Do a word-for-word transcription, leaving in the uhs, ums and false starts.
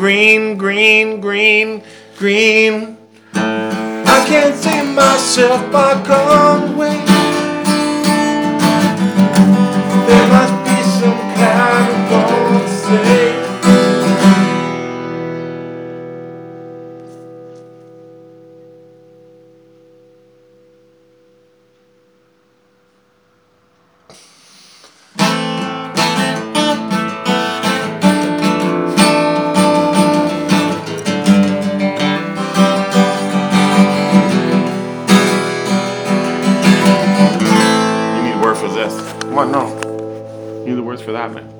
green, green, green, green. I can't see myself back on the way. There must be some kind of wrong to say. You need a word for this. Come on, no. You need the words for that, man.